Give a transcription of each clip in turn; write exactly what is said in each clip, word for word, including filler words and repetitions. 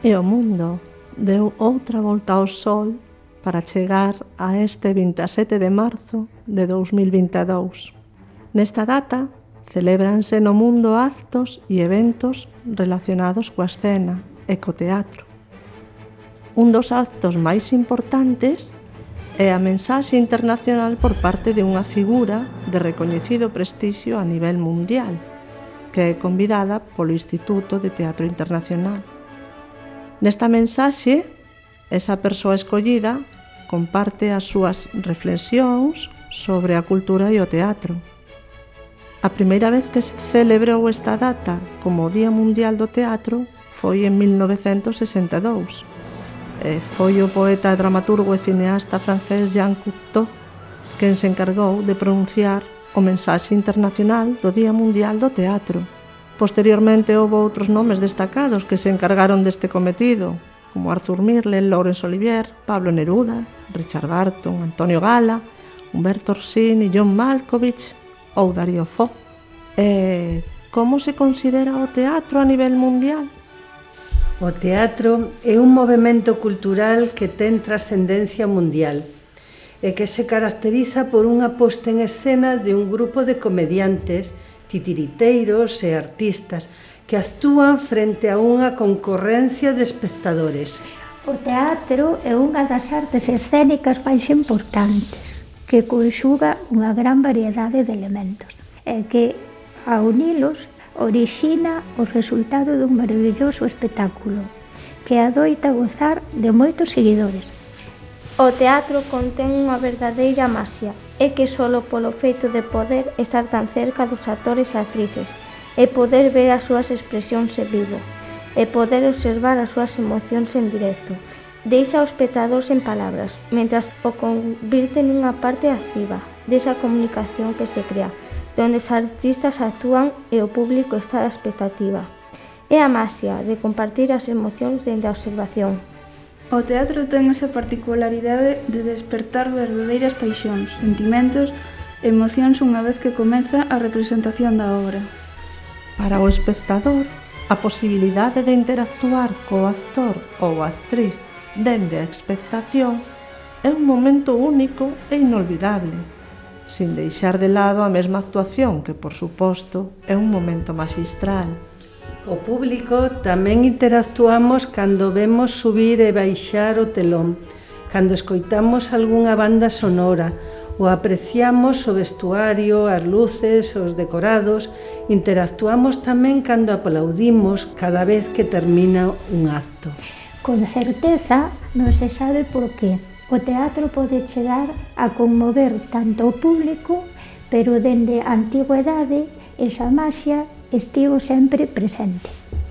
E o mundo deu outra volta ao sol para chegar a este vinte e sete de marzo de dous mil vinte e dous. Nesta data celébranse no mundo actos e eventos relacionados coa escena e co teatro. Un dos actos máis importantes é a mensaxe internacional por parte de unha figura de recoñecido prestixio a nivel mundial, que é convidada polo Instituto de Teatro Internacional. Nesta mensaxe, esa persoa escollida comparte as súas reflexións sobre a cultura e o teatro. A primeira vez que se celebrou esta data como o Día Mundial do Teatro foi en mil novecentos sesenta e dous. E foi o poeta, dramaturgo e cineasta francés Jean Cocteau quen se encargou de pronunciar o mensaxe internacional do Día Mundial do Teatro. Posteriormente houve outros nomes destacados que se encargaron deste cometido, como Arthur Miller, Laurence Olivier, Pablo Neruda, Richard Burton, Antonio Gala, Umberto Orsini, John Malkovich ou Dario Fo. E como se considera o teatro a nivel mundial? O teatro é un movemento cultural que ten trascendencia mundial e que se caracteriza por unha posta en escena de un grupo de comediantes, titiriteiros e artistas que actúan frente a unha concorrencia de espectadores. O teatro é unha das artes escénicas máis importantes, que conxuga unha gran variedade de elementos e que, a unilos, orixina o resultado dun maravilloso espectáculo que adoita gozar de moitos seguidores. O teatro contén unha verdadeira maxia, é que solo polo feito de poder estar tan cerca dos actores e actrices, e poder ver as súas expresións en vivo, e poder observar as súas emocións en directo, deixa o espectador sen palabras, mentras o convirte nunha parte activa desa comunicación que se crea, onde os artistas actúan e o público está a expectativa. É a maxia de compartir as emocións dende a observación. O teatro ten esa particularidade de despertar verdadeiras paixóns, sentimentos e emocións unha vez que comeza a representación da obra. Para o espectador, a posibilidade de interactuar co actor ou actriz dende a expectación é un momento único e inolvidable, sin deixar de lado a mesma actuación que, por suposto, é un momento maxistral. O público tamén interactuamos cando vemos subir e baixar o telón, cando escoitamos algunha banda sonora, ou apreciamos o vestuario, as luces, os decorados. Interactuamos tamén cando aplaudimos cada vez que termina un acto. Con certeza non se sabe por qué. O teatro pode chegar a conmover tanto o público, pero dende a antigüedade esa maxia estivo sempre presente.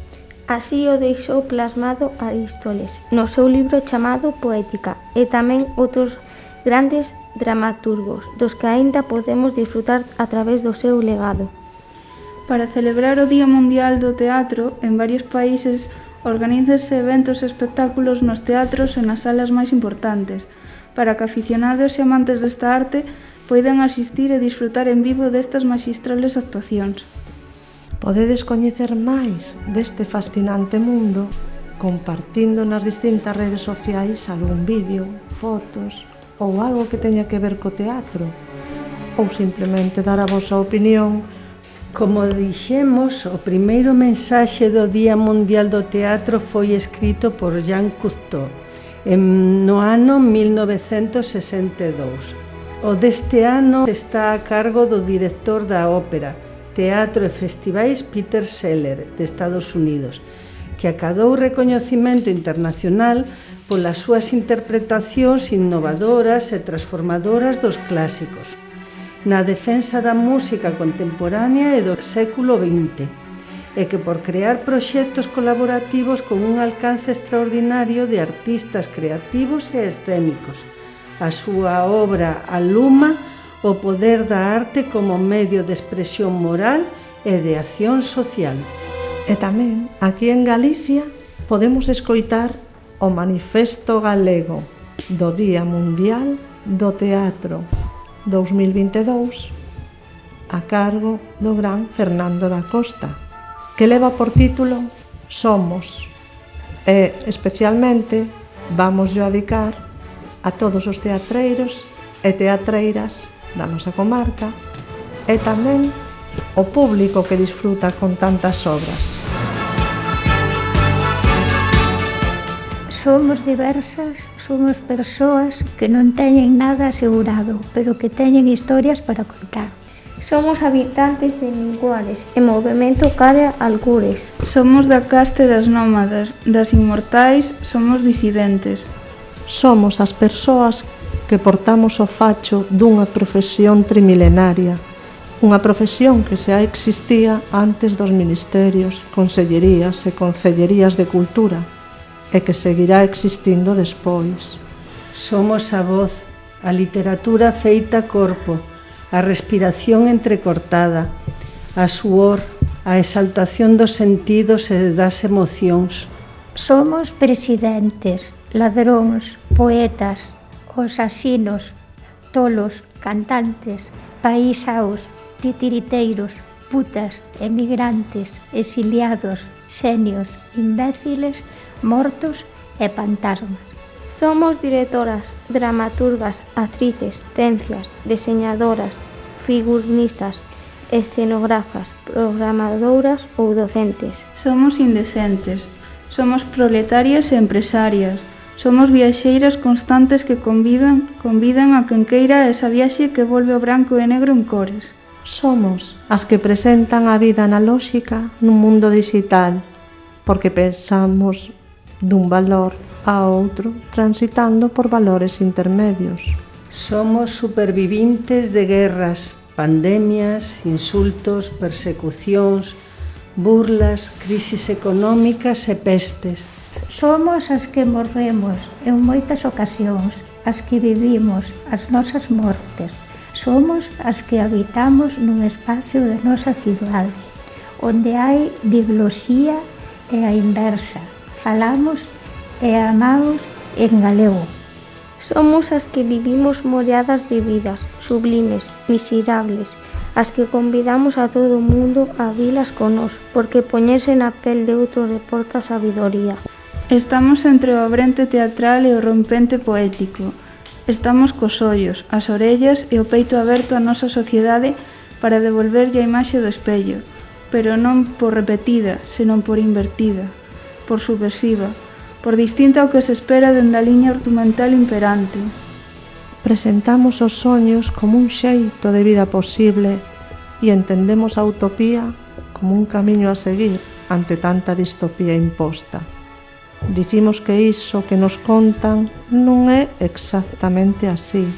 Así o deixou plasmado Aristóteles no seu libro chamado Poética e tamén outros grandes dramaturgos dos que aínda podemos disfrutar a través do seu legado. Para celebrar o Día Mundial do Teatro, en varios países organízanse eventos e espectáculos nos teatros e nas salas máis importantes, para que aficionados e amantes desta arte poidan asistir e disfrutar en vivo destas maxistrales actuacións. Podedes coñecer máis deste fascinante mundo compartindo nas distintas redes sociais algún vídeo, fotos ou algo que teña que ver co teatro, ou simplemente dar a vosa opinión. Como dixemos, o primeiro mensaxe do Día Mundial do Teatro foi escrito por Jean Cocteau no ano mil novecentos sesenta e dous. O deste ano está a cargo do director da ópera, teatro e festivais Peter Sellers, de Estados Unidos, que acadou recoñecemento internacional polas súas interpretacións innovadoras e transformadoras dos clásicos, na defensa da música contemporánea e do século vinte, e que por crear proxectos colaborativos con un alcance extraordinario de artistas creativos e escénicos. A súa obra aluma o poder da arte como medio de expresión moral e de acción social. E tamén, aquí en Galicia, podemos escoitar o Manifesto Galego do Día Mundial do Teatro dous mil vinte e dous a cargo do gran Fernando da Costa, que leva por título Somos. E especialmente vamos yo a dedicar a todos os teatreiros e teatreiras da nosa comarca e tamén o público que disfruta con tantas obras. Somos diversas, somos persoas que non teñen nada asegurado, pero que teñen historias para contar. Somos habitantes de Ninguales e movemento cara Algures. Somos da caste das nómadas, das inmortais, somos disidentes. Somos as persoas que portamos o facho dunha profesión trimilenaria, unha profesión que xa existía antes dos ministerios, consellerías e concellerías de cultura, e que seguirá existindo despois. Somos a voz, a literatura feita corpo, a respiración entrecortada, a suor, a exaltación dos sentidos e das emocións. Somos presidentes, ladróns, poetas, os asinos, tolos, cantantes, paisaos, titiriteiros, putas, emigrantes, exiliados, xenios, imbéciles, mortos e fantasmas. Somos directoras, dramaturgas, actrices, tencias, deseñadoras, figuristas, escenógrafas, programadoras ou docentes. Somos indecentes, somos proletarias e empresarias, somos viaxeiras constantes que conviven, convidan a quen queira esa viaxe que volve o branco e negro en cores. Somos as que presentan a vida analóxica nun mundo digital, porque pensamos dun valor a outro, transitando por valores intermedios. Somos supervivintes de guerras, pandemias, insultos, persecucións, burlas, crisis económicas e pestes. Somos as que morremos en moitas ocasións, as que vivimos as nosas mortes. Somos as que habitamos nun espacio da nosa cidade, onde hai digloxía e a inversa. Falamos e amamos en galego. Somos as que vivimos molladas de vidas, sublimes, miserables, as que convidamos a todo o mundo a vilas con nós, porque poñerse na pel de outro reporta sabidoría. Estamos entre o abrente teatral e o rompente poético. Estamos cos ollos, as orellas e o peito aberto á nosa sociedade para devolverlle a imaxe do espello, pero non por repetida, senón por invertida, por subversiva, por distinta ao que se espera dende a liña argumental imperante. Presentamos os soños como un xeito de vida posible e entendemos a utopía como un camiño a seguir ante tanta distopía imposta. Dicimos que iso que nos contan non é exactamente así.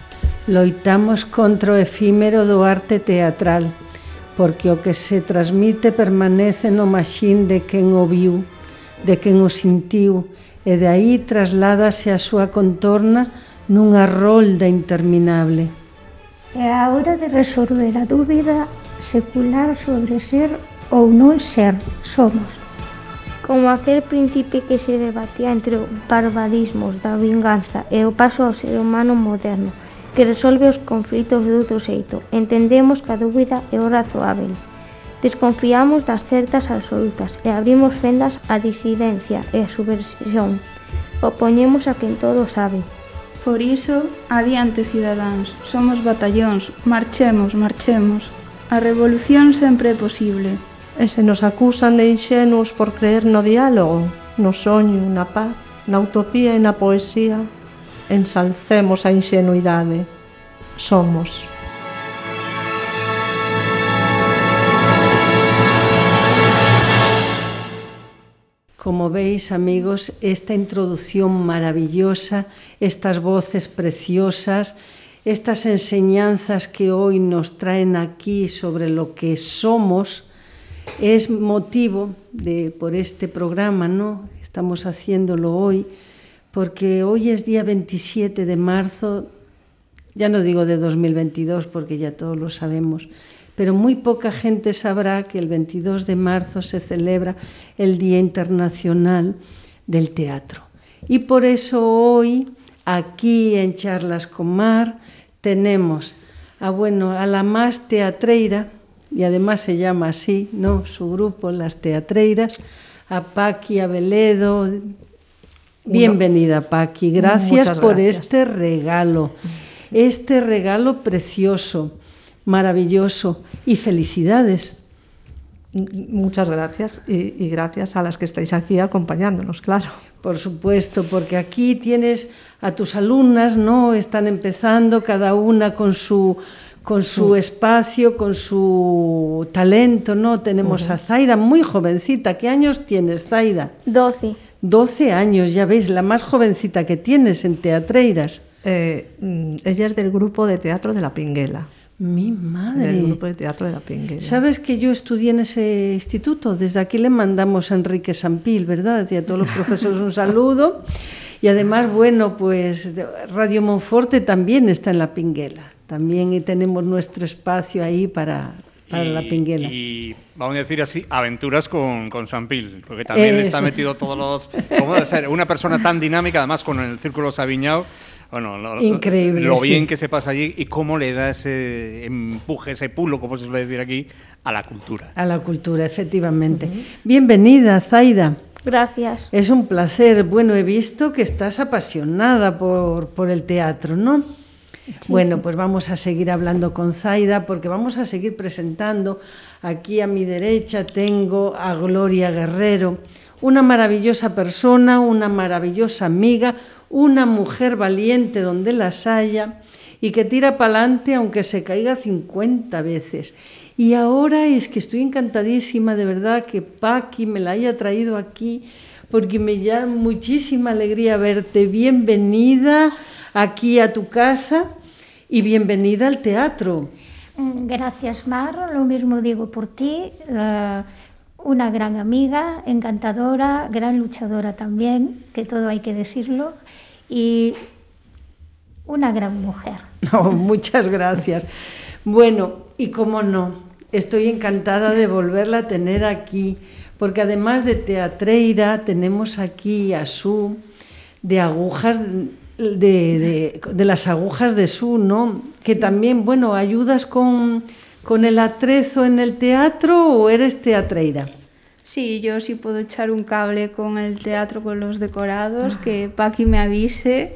Loitamos contra o efímero do arte teatral, porque o que se transmite permanece no maxín de quen o viu, de quen o sentiu, e de aí trasládase a súa contorna nunha rolda interminable. É a hora de resolver a dúbida secular sobre ser ou non ser, somos. Como aquel príncipe que se debatía entre os barbarismos da vinganza e o paso ao ser humano moderno, que resolve os conflitos de outro xeito. Entendemos que a dúbida é o razoável. Desconfiamos das certas absolutas e abrimos fendas á disidencia e á subversión. Opoñemos a quen todo sabe. Por iso, adiante cidadáns, somos batallóns, marchemos, marchemos. A revolución sempre é posible. E se nos acusan de inxenuos por creer no diálogo, no soño, na paz, na utopía e na poesía, ensalcemos a inxenuidade. Somos. Como veis, amigos, esta introducción maravillosa, estas voces preciosas, estas enseñanzas que hoy nos traen aquí sobre lo que somos, es motivo de, por este programa, ¿no? Estamos haciéndolo hoy, porque hoy es día veintisiete de marzo, ya no digo de dos mil veintidós, porque ya todos lo sabemos, pero muy poca gente sabrá que el veintidós de marzo se celebra el Día Internacional del Teatro. Y por eso hoy, aquí en Charlas con Mar, tenemos a, bueno, a la más teatreira, y además se llama así, ¿no? Su grupo, Las Teatreiras, a Paqui Abeledo. Bienvenida, Paqui. Gracias, Muchas por gracias. este regalo, este regalo precioso, maravilloso, y felicidades. Muchas gracias y, y gracias a las que estáis aquí acompañándonos, claro. Por supuesto, porque aquí tienes a tus alumnas, ¿no? Están empezando cada una con su, con su sí. espacio, con su talento, ¿no? Tenemos uh-huh. a Zaida, muy jovencita. ¿Qué años tienes, Zaida? doce. doce años, ya veis, la más jovencita que tienes en Teatreiras. Eh, ella es del grupo de teatro de La Pinguela. Mi madre. Del grupo de teatro de La Pinguela. ¿Sabes que yo estudié en ese instituto? Desde aquí le mandamos a Enrique Sampil, ¿verdad? Y a todos los profesores un saludo. Y además, bueno, pues Radio Monforte también está en La Pinguela. También tenemos nuestro espacio ahí para, para y, La Pinguela. Y vamos a decir así, aventuras con, con Sampil, porque también Eso. está metido todos los... ¿Cómo debe ser? Una persona tan dinámica, además con el Círculo Sabiñao. Bueno, lo, increíble, lo bien sí. que se pasa allí y cómo le da ese empuje, ese pulo, como se suele decir aquí, a la cultura. A la cultura, efectivamente. Uh-huh. Bienvenida, Zaida. Gracias. Es un placer. Bueno, he visto que estás apasionada por, por el teatro, ¿no? Sí. Bueno, pues vamos a seguir hablando con Zaida porque vamos a seguir presentando. Aquí a mi derecha tengo a Gloria Guerrero, una maravillosa persona, una maravillosa amiga, una mujer valiente donde las haya y que tira para adelante aunque se caiga cincuenta veces. Y ahora es que estoy encantadísima de verdad que Paqui me la haya traído aquí porque me da muchísima alegría verte. Bienvenida aquí a tu casa y bienvenida al teatro. Gracias, Mar, lo mismo digo por ti. Uh... Una gran amiga, encantadora, gran luchadora también, que todo hay que decirlo, y una gran mujer. Oh, muchas gracias. Bueno, y cómo no, estoy encantada de volverla a tener aquí, porque además de teatreira tenemos aquí a Su, de agujas, de, de, de las agujas de Su, ¿no? Que también, bueno, ayudas con... ¿Con el atrezo en el teatro o eres teatreira? Sí, yo sí puedo echar un cable con el teatro, con los decorados, ah. que Paqui me avise,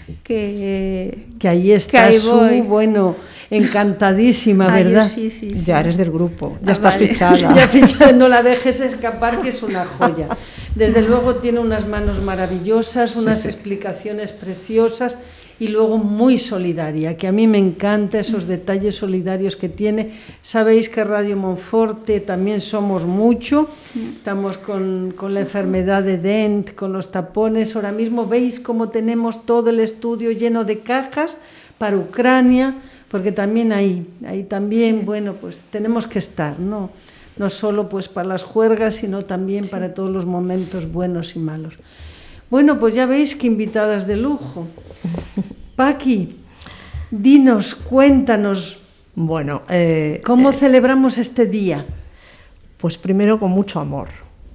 que... Que ahí está Su, bueno, encantadísima, ah, ¿verdad? Sí, sí, sí. Ya eres del grupo, ya ah, estás vale. fichada. Ya fichada, no la dejes escapar, que es una joya. Desde luego tiene unas manos maravillosas, unas sí, sí. explicaciones preciosas. Y luego muy solidaria, que a mí me encanta esos detalles solidarios que tiene. Sabéis que Radio Monforte también somos mucho, estamos con, con la enfermedad de D E N T, con los tapones. Ahora mismo veis cómo tenemos todo el estudio lleno de cajas para Ucrania, porque también ahí, ahí también, bueno, pues tenemos que estar, ¿no? No solo pues para las juergas, sino también sí. para todos los momentos buenos y malos. Bueno, pues ya veis que invitadas de lujo. Paqui, dinos, cuéntanos. Bueno, eh, ¿cómo eh, celebramos este día? Pues primero con mucho amor,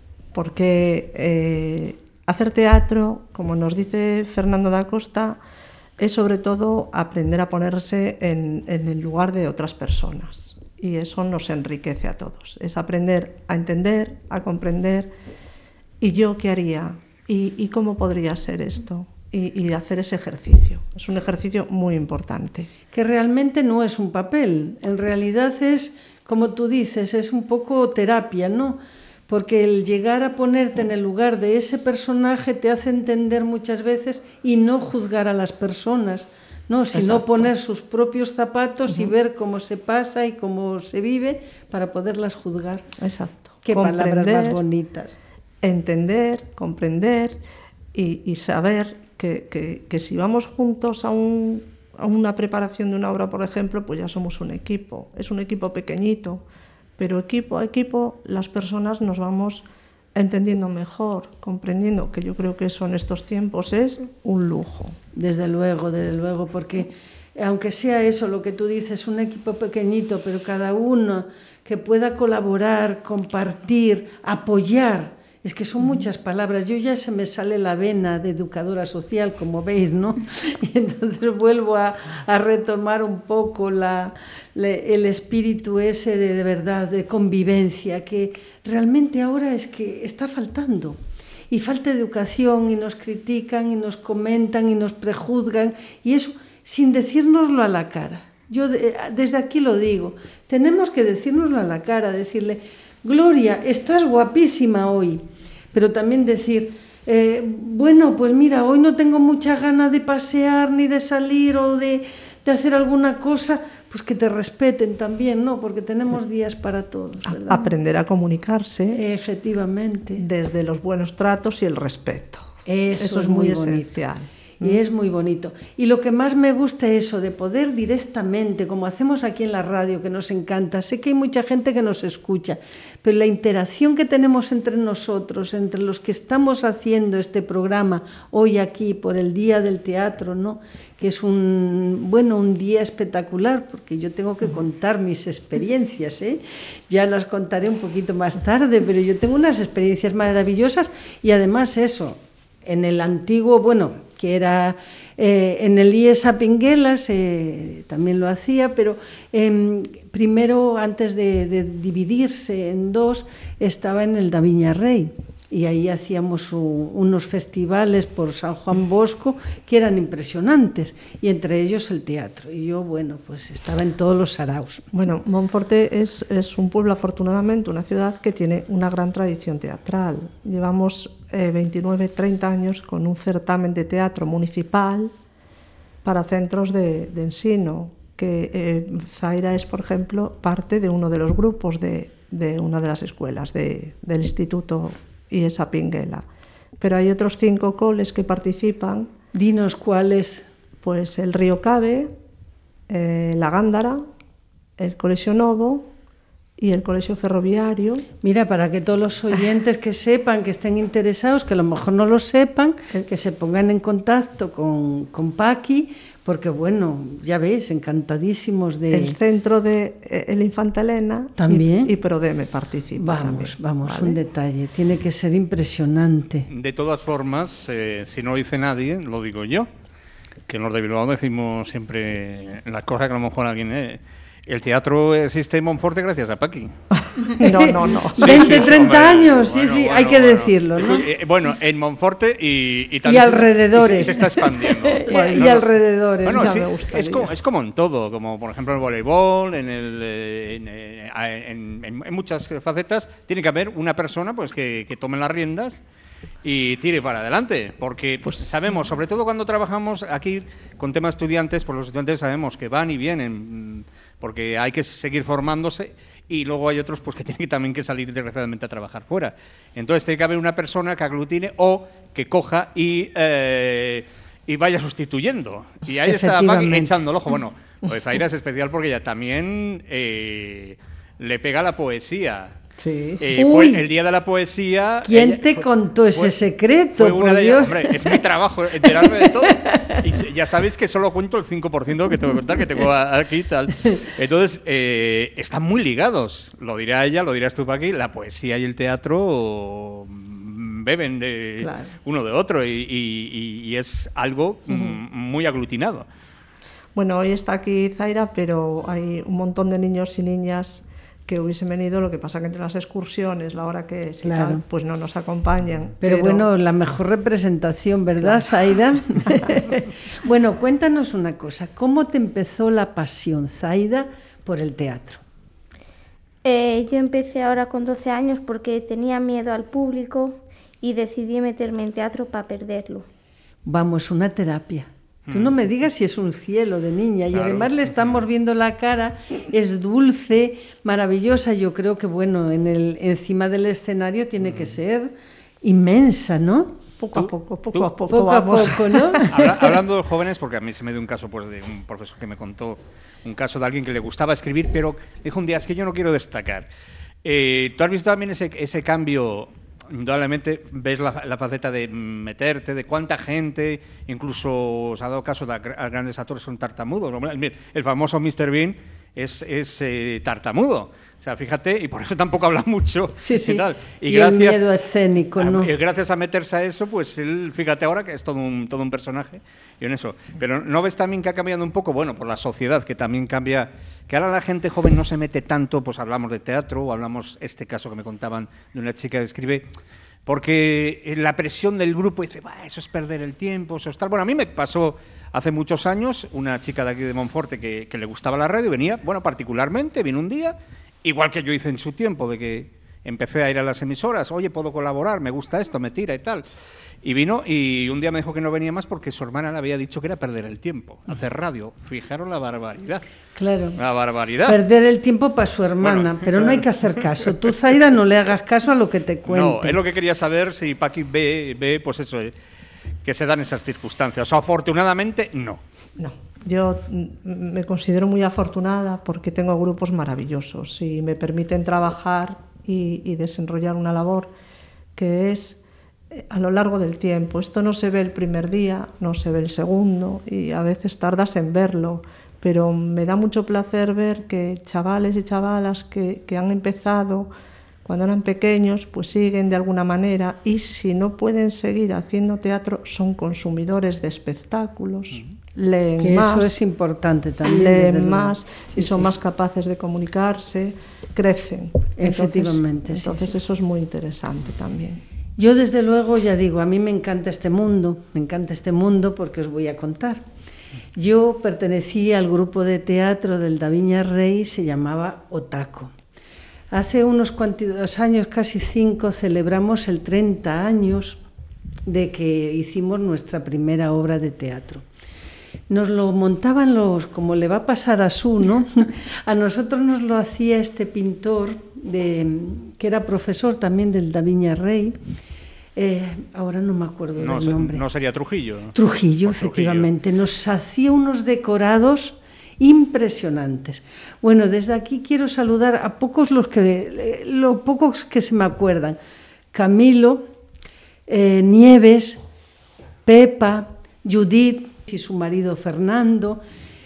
porque eh, hacer teatro, como nos dice Fernando da Costa, es sobre todo aprender a ponerse en, en el lugar de otras personas. Y eso nos enriquece a todos. Es aprender a entender, a comprender. ¿Y yo qué haría? ¿Y, y cómo podría ser esto? Y, y hacer ese ejercicio. Es un ejercicio muy importante. Que realmente no es un papel, en realidad es, como tú dices, es un poco terapia, ¿no? Porque el llegar a ponerte en el lugar de ese personaje te hace entender muchas veces y no juzgar a las personas, ¿no? Sino Exacto. poner sus propios zapatos uh-huh. y ver cómo se pasa y cómo se vive para poderlas juzgar. Exacto. Qué palabras más bonitas. Entender, comprender y, y saber que, que, que si vamos juntos a, un, a una preparación de una obra, por ejemplo, pues ya somos un equipo. Es un equipo pequeñito, pero equipo a equipo las personas nos vamos entendiendo mejor, comprendiendo, que yo creo que eso en estos tiempos es un lujo. Desde luego, desde luego, porque aunque sea eso lo que tú dices, un equipo pequeñito, pero cada uno que pueda colaborar, compartir, apoyar, Es que son muchas palabras. Yo ya se me sale la vena de educadora social, como veis, ¿no? Y entonces vuelvo a, a retomar un poco la, la, el espíritu ese de, de verdad, de convivencia, que realmente ahora es que está faltando. Y falta educación, y nos critican, y nos comentan, y nos prejuzgan, y eso sin decírnoslo a la cara. Yo de, desde aquí lo digo, tenemos que decírnoslo a la cara, decirle, Gloria, estás guapísima hoy, pero también decir, eh, bueno, pues mira, hoy no tengo mucha gana de pasear, ni de salir, o de, de hacer alguna cosa, pues que te respeten también, ¿no? Porque tenemos días para todos, ¿verdad? Aprender a comunicarse. Efectivamente. Desde los buenos tratos y el respeto. Eso, Eso es muy, muy bonito. esencial. Y es muy bonito. Y lo que más me gusta es eso, de poder directamente, como hacemos aquí en la radio, que nos encanta. Sé que hay mucha gente que nos escucha, pero la interacción que tenemos entre nosotros, entre los que estamos haciendo este programa hoy aquí por el Día del Teatro, ¿no? Que es un, bueno, un día espectacular, porque yo tengo que contar mis experiencias, ¿eh? Ya las contaré un poquito más tarde, pero yo tengo unas experiencias maravillosas y además eso, en el antiguo, bueno, que era eh, en el I E S A Pinguelas, eh, también lo hacía, pero eh, primero, antes de, de dividirse en dos, estaba en el da Viña Rei, y ahí hacíamos un, unos festivales por San Juan Bosco que eran impresionantes, y entre ellos el teatro, y yo, bueno, pues estaba en todos los saraos. Bueno, Monforte es, es un pueblo, afortunadamente, una ciudad que tiene una gran tradición teatral. Llevamos eh, veintinueve, treinta años con un certamen de teatro municipal para centros de, de ensino, que eh, Zaira es, por ejemplo, parte de uno de los grupos de, de una de las escuelas de, del Instituto I E S A Pinguela. Pero hay otros cinco coles que participan. Dinos cuáles. Pues el Río Cabe, eh, la Gándara, el Colegio Novo y el Colegio Ferroviario. Mira, para que todos los oyentes que sepan, que estén interesados, que a lo mejor no lo sepan, que se pongan en contacto con, con Paqui, porque bueno, ya veis, encantadísimos de... El centro de eh, el Infanta Elena también. Y, y Prodeme participa. Vamos, también, vamos, ¿vale? Un detalle, tiene que ser impresionante. De todas formas, eh, si no lo dice nadie, lo digo yo, que los de Bilbao decimos siempre las cosas que a lo mejor alguien... Eh, el teatro existe en Monforte gracias a Paqui. No, no, no. Sí, veinte, treinta hombre, años, sí, bueno, sí, bueno, hay que bueno. decirlo, ¿no? Eh, bueno, en Monforte y, y, y alrededores. Y se, y se está expandiendo. y Bueno, y no, no. alrededores. Bueno, ya sí, me gustaría. es, como, es como en todo, como por ejemplo el voleibol, en, el, eh, en, eh, en, en, en muchas facetas, tiene que haber una persona pues que, que tome las riendas y tire para adelante, porque pues sabemos, sobre todo cuando trabajamos aquí con temas estudiantes, pues los estudiantes sabemos que van y vienen, porque hay que seguir formándose, y luego hay otros pues que tienen que, también que salir desgraciadamente a trabajar fuera. Entonces tiene que haber una persona que aglutine o que coja y, eh, y vaya sustituyendo. Y ahí está Paqui echando el ojo. Bueno, pues Zaira es especial porque ella también eh, le pega la poesía. Sí. Eh, fue el día de la poesía. ¿Quién ella, te fue, contó ese fue, secreto? Fue una por de Dios. ellas. Hombre, es mi trabajo enterarme de todo. Y ya sabéis que solo cuento el cinco por ciento que tengo que contar, que tengo aquí y tal. Entonces, eh, están muy ligados. Lo dirá ella, lo dirás tú, Paqui. La poesía y el teatro beben de claro. uno de otro y, y, y es algo uh-huh. muy aglutinado. Bueno, hoy está aquí Zaira, pero hay un montón de niños y niñas que hubiesen venido, lo que pasa que entre las excursiones, la hora que es y claro. tal, pues no nos acompañan. Pero, pero bueno, la mejor representación, ¿verdad, claro. Zaida? Bueno, cuéntanos una cosa, ¿cómo te empezó la pasión, Zaida, por el teatro? Eh, yo empecé ahora con doce años porque tenía miedo al público y decidí meterme en teatro para perderlo. Vamos, una terapia. Tú no me digas si es un cielo de niña, y claro. Además le estamos viendo la cara, es dulce, maravillosa. Yo creo que, bueno, en el, encima del escenario tiene que ser inmensa, ¿no? Poco a poco, poco ¿Tú? a poco, poco vamos. a poco, ¿no? Habla, hablando de los jóvenes, porque a mí se me dio un caso pues, de un profesor que me contó un caso de alguien que le gustaba escribir, pero dijo un día, es que yo no quiero destacar. Eh, ¿Tú has visto también ese, ese cambio? Indudablemente ves la, la faceta de meterte, de cuánta gente, incluso os ha dado caso de a grandes actores son tartamudos. El famoso mister Bean es, es eh, tartamudo. O sea, fíjate, y por eso tampoco habla mucho. Sí, sí. Y, tal. y, y gracias, el miedo escénico, ¿no? A, gracias a meterse a eso, pues él, fíjate ahora que es todo un, todo un personaje y en eso. Pero ¿no ves también que ha cambiado un poco? Bueno, por la sociedad, que también cambia, que ahora la gente joven no se mete tanto, pues hablamos de teatro, o hablamos, este caso que me contaban de una chica que escribe, porque la presión del grupo dice, bah, eso es perder el tiempo, eso es tal. Bueno, a mí me pasó hace muchos años, una chica de aquí de Monforte que, que le gustaba la radio, venía, bueno, particularmente, vino un día, igual que yo hice en su tiempo, de que empecé a ir a las emisoras, oye, puedo colaborar, me gusta esto, me tira y tal. Y vino y un día me dijo que no venía más porque su hermana le había dicho que era perder el tiempo, hacer radio. Fijaros la barbaridad. Claro. La barbaridad. Perder el tiempo para su hermana, bueno, pero claro. No hay que hacer caso. Tú, Zaira, no le hagas caso a lo que te cuento. No, es lo que quería saber si Paqui ve, ve pues eso, eh, que se dan esas circunstancias. O sea, afortunadamente, no. No. Yo me considero muy afortunada porque tengo grupos maravillosos y me permiten trabajar y, y desarrollar una labor que es a lo largo del tiempo. Esto no se ve el primer día, no se ve el segundo y a veces tardas en verlo, pero me da mucho placer ver que chavales y chavalas que, que han empezado cuando eran pequeños, pues siguen de alguna manera y si no pueden seguir haciendo teatro son consumidores de espectáculos. Mm. Leen que más, eso es importante también. Leen más sí, y son sí. más capaces de comunicarse, crecen. Efectivamente. Entonces, entonces sí, eso sí. es muy interesante también. Yo desde luego ya digo, a mí me encanta este mundo, me encanta este mundo porque os voy a contar. Yo pertenecía al grupo de teatro del Daviña Rey, se llamaba Otaco. Hace unos cuantos años, casi cinco, celebramos el treinta años de que hicimos nuestra primera obra de teatro. Nos lo montaban los, como le va a pasar a Su, ¿no? A nosotros nos lo hacía este pintor, de, que era profesor también del Daviña Rey, eh, ahora no me acuerdo no, del nombre. No sería Trujillo. Trujillo, efectivamente. Trujillo. Nos hacía unos decorados impresionantes. Bueno, desde aquí quiero saludar a pocos los que, los pocos que se me acuerdan. Camilo, eh, Nieves, Pepa, Judith y su marido Fernando.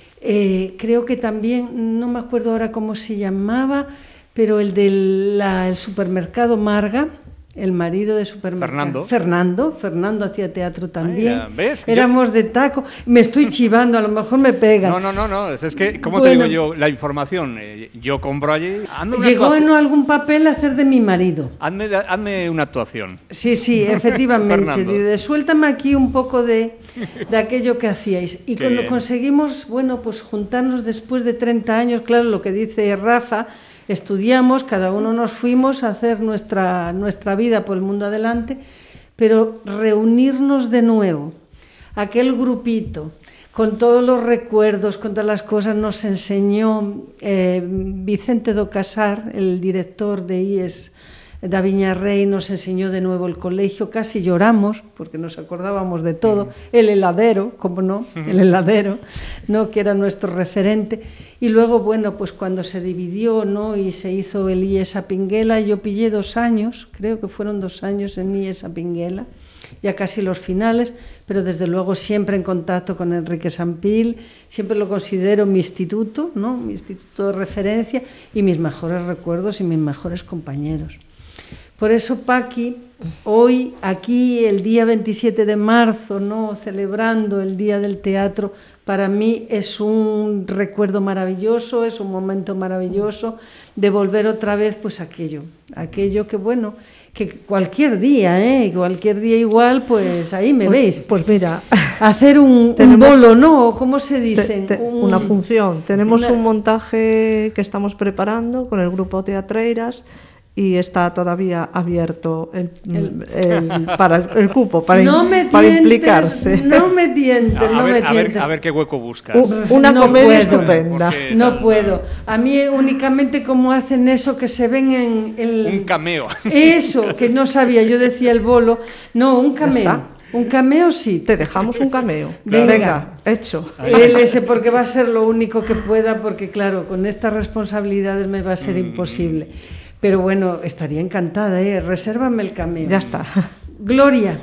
Eh, creo que también, no me acuerdo ahora cómo se llamaba, pero el del la, el supermercado Marga, el marido de supermercado. Fernando. Fernando, Fernando hacía teatro también. Ay, ¿ves? Éramos yo... de taco. Me estoy chivando, a lo mejor me pegan. No, no, no, no. Es que, ¿cómo bueno, te digo yo? La información, eh, yo compro allí. Llegó actuación. En algún papel a hacer de mi marido. Hazme, hazme una actuación. Sí, sí, efectivamente. de, suéltame aquí un poco de, de aquello que hacíais. Y cuando conseguimos, bueno, pues juntarnos después de treinta años, claro, lo que dice Rafa, estudiamos, cada uno nos fuimos a hacer nuestra, nuestra vida por el mundo adelante, pero reunirnos de nuevo, aquel grupito, con todos los recuerdos, con todas las cosas, nos enseñó eh, Vicente do Casar, el director de I E S Daviña Rey, nos enseñó de nuevo el colegio, casi lloramos, porque nos acordábamos de todo, el heladero, ¿cómo no? El heladero, ¿no? Que era nuestro referente. Y luego, bueno, pues cuando se dividió, ¿no? Y se hizo el I E S Apinguela, yo pillé dos años, creo que fueron dos años en I E S Apinguela, ya casi los finales, pero desde luego siempre en contacto con Enrique Sampil, siempre lo considero mi instituto, ¿no? Mi instituto de referencia y mis mejores recuerdos y mis mejores compañeros. Por eso, Paqui, hoy aquí, el día veintisiete de marzo, ¿no? Celebrando el Día del Teatro, para mí es un recuerdo maravilloso, es un momento maravilloso de volver otra vez pues aquello, aquello que bueno, que cualquier día, ¿eh? Cualquier día igual, pues ahí me pues, veis. Pues mira, hacer un, un bolo, ¿no? ¿Cómo se dice? Te, te, un, una función. Tenemos una... un montaje que estamos preparando con el grupo Teatreiras. Y está todavía abierto el, el, el, para el, el cupo, para, no in, tientes, para implicarse. No me tientes, a, no ver, me a, ver, tientes. a ver qué hueco buscas. Una no comedia puedo, estupenda. No puedo. A mí únicamente como hacen eso que se ven en el... Un cameo. Eso, que no sabía, yo decía el bolo. No, un cameo. Un cameo sí. Te dejamos un cameo. Venga, Venga hecho. Él ese porque va a ser lo único que pueda, porque claro, con estas responsabilidades me va a ser mm. imposible. Pero bueno, estaría encantada, ¿eh? Resérvame el cameo. Ya está. Gloria,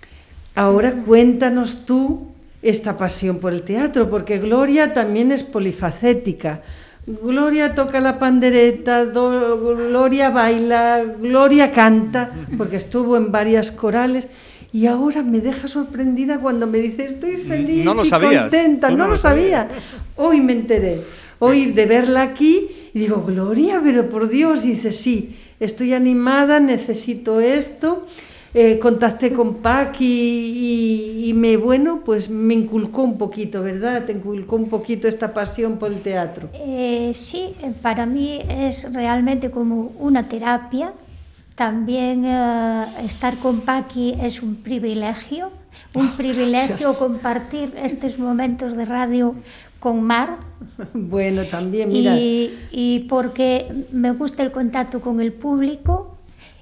ahora cuéntanos tú esta pasión por el teatro, porque Gloria también es polifacética. Gloria toca la pandereta, do, Gloria baila, Gloria canta, porque estuvo en varias corales. Y ahora me deja sorprendida cuando me dice estoy feliz no lo y sabías. contenta. No, no no lo lo sabía. Hoy me enteré. Hoy de verla aquí y digo, Gloria, pero por Dios. Y dice, sí, estoy animada, necesito esto. Eh, contacté con Paqui y, y, y me, bueno, pues me inculcó un poquito, ¿verdad? Te inculcó un poquito esta pasión por el teatro. Eh, sí, para mí es realmente como una terapia. También eh, estar con Paqui es un privilegio, un oh, privilegio gracias. Compartir estos momentos de radio con Mar. Bueno, también, mira. Y, y porque me gusta el contacto con el público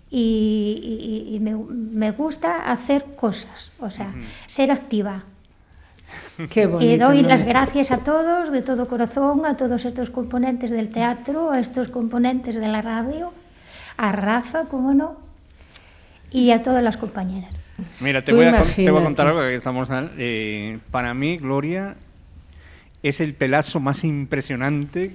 y, y, y me, me gusta hacer cosas, o sea, uh-huh. ser activa. Qué bonito, y doy ¿no? las gracias a todos, de todo corazón, a todos estos componentes del teatro, a estos componentes de la radio, a Rafa, cómo no, y a todas las compañeras. Mira, te, voy a, te voy a contar algo que estamos... Eh, para mí, Gloria, es el pelazo más impresionante.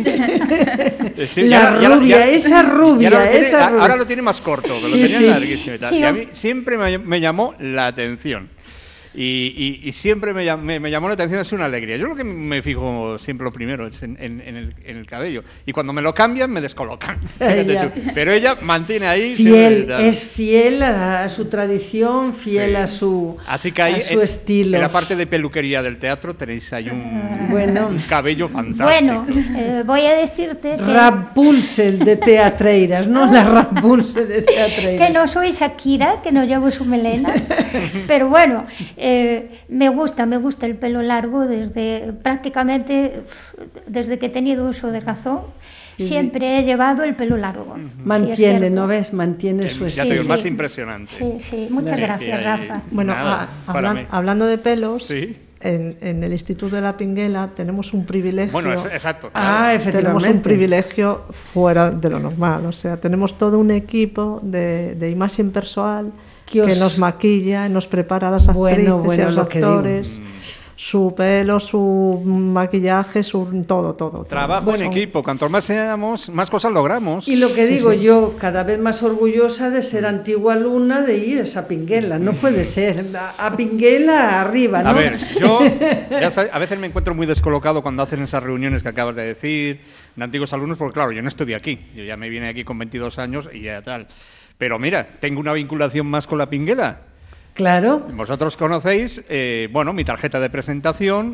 Sí, la ya, rubia, ya, ya, esa rubia, ahora lo, tiene, esa rubia. Ahora lo tiene más corto, pero sí, lo tenía sí. larguísimo y tal. Sí, y a mí siempre me, me llamó la atención. Y, y, y siempre me, me, me llamó la atención, es una alegría. Yo lo que me fijo siempre lo primero es en, en, en, el, en el cabello. Y cuando me lo cambian, me descolocan. Ella. Pero ella mantiene ahí... Fiel, siempre, es fiel a, a su tradición, fiel sí. a su, Así que ahí, a su en, estilo. En la parte de peluquería del teatro tenéis ahí un, bueno. un cabello fantástico. Bueno, eh, voy a decirte que... Rapunzel de teatreiras, no la Rapunzel de teatreiras. Que no soy Shakira, que no llevo su melena. Pero bueno... Eh, me gusta, me gusta el pelo largo desde prácticamente desde que he tenido uso de razón. Sí, siempre sí. he llevado el pelo largo. Mantiene, sí, ¿no ves? Mantiene su estilo. Ya te digo, sí, más sí. impresionante. Sí, sí. Muchas sí, gracias, sí, Rafa. Bueno, Nada, a, hablan, hablando de pelos, sí. en, en el Instituto de la Pinguela tenemos un privilegio. Bueno, es, exacto. Claro. Ah, efectivamente. Tenemos un privilegio fuera de lo normal. O sea, tenemos todo un equipo de, de imagen personal que, os... que nos maquilla, nos prepara a las actrices bueno, bueno, y a los actores. Su pelo, su maquillaje, su todo, todo. Trabajo todo. en Bueno, equipo, cuanto más seamos, más cosas logramos. Y lo que sí, digo sí. yo, cada vez más orgullosa de ser antigua alumna de ir a esa Pinguela, no puede ser, a Pinguela arriba, ¿no? A ver, yo ya sabes, a veces me encuentro muy descolocado cuando hacen esas reuniones que acabas de decir, de antiguos alumnos, porque claro, yo no estudié aquí, yo ya me vine aquí con veintidós años y ya tal. Pero mira, tengo una vinculación más con la Pinguela. Claro. Vosotros conocéis, eh, bueno, mi tarjeta de presentación,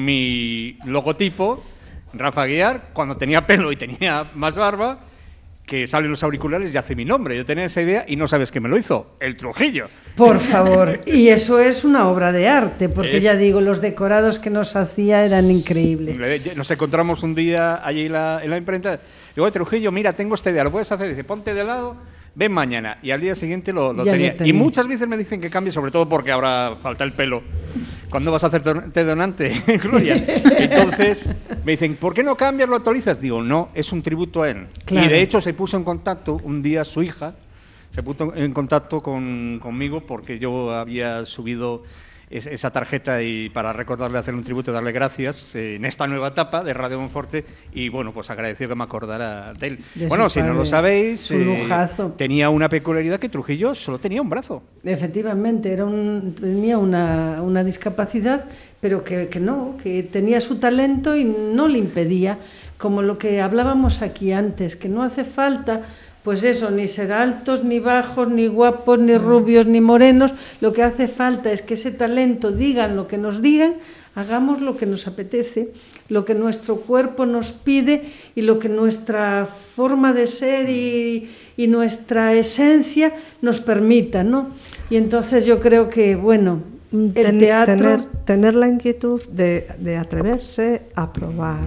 mi logotipo, Rafa Aguiar, cuando tenía pelo y tenía más barba, que salen los auriculares y hace mi nombre. Yo tenía esa idea y no sabes quién me lo hizo, el Trujillo. Por favor, y eso es una obra de arte, porque es... ya digo, los decorados que nos hacía eran increíbles. Nos encontramos un día allí en la, en la imprenta, digo, Trujillo, mira, tengo esta idea, ¿lo puedes hacer? Dice, ponte de lado... Ven mañana, y al día siguiente lo, lo, tenía. lo tenía. Y muchas veces me dicen que cambie, sobre todo porque ahora falta el pelo. ¿Cuándo vas a hacerte donante, Gloria? Entonces me dicen, ¿por qué no cambias, lo actualizas? Digo, no, es un tributo a él. Claro. Y de hecho se puso en contacto un día su hija, se puso en contacto con, conmigo porque yo había subido esa tarjeta y para recordarle, hacer un tributo y darle gracias eh, en esta nueva etapa de Radio Monforte, y bueno, pues agradeció que me acordara de él. De bueno, si no lo sabéis, eh, tenía una peculiaridad que Trujillo solo tenía un brazo. Efectivamente, era un, tenía una, una discapacidad, pero que, que no, que tenía su talento y no le impedía, como lo que hablábamos aquí antes, que no hace falta... Pues eso, ni ser altos, ni bajos, ni guapos, ni rubios, ni morenos. Lo que hace falta es que ese talento, digan lo que nos digan, hagamos lo que nos apetece, lo que nuestro cuerpo nos pide y lo que nuestra forma de ser y, y nuestra esencia nos permita, ¿no? Y entonces yo creo que, bueno, el Ten, teatro... Tener, tener la inquietud de, de atreverse a probar.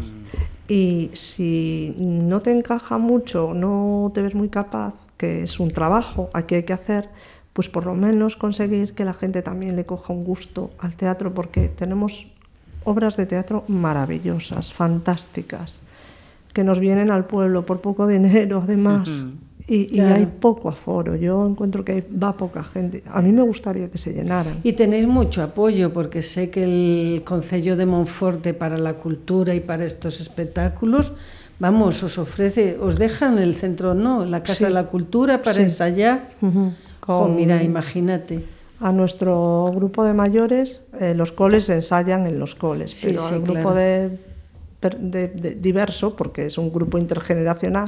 Y si no te encaja mucho, no te ves muy capaz, que es un trabajo, aquí hay que hacer, pues por lo menos conseguir que la gente también le coja un gusto al teatro, porque tenemos obras de teatro maravillosas, fantásticas, que nos vienen al pueblo por poco dinero, además, uh-huh. Y, Claro. y hay poco aforo, yo encuentro que va poca gente. A mí me gustaría que se llenaran. Y tenéis mucho apoyo, porque sé que el Concello de Monforte para la cultura y para estos espectáculos, vamos, os ofrece, os dejan el centro, ¿no? La Casa Sí. de la Cultura para Sí. ensayar. Ujú. Jo, Con- mira, imagínate. A nuestro grupo de mayores, eh, los coles se ensayan en los coles, Sí, pero sí, al grupo claro. de, per- de- de diverso, porque es un grupo intergeneracional,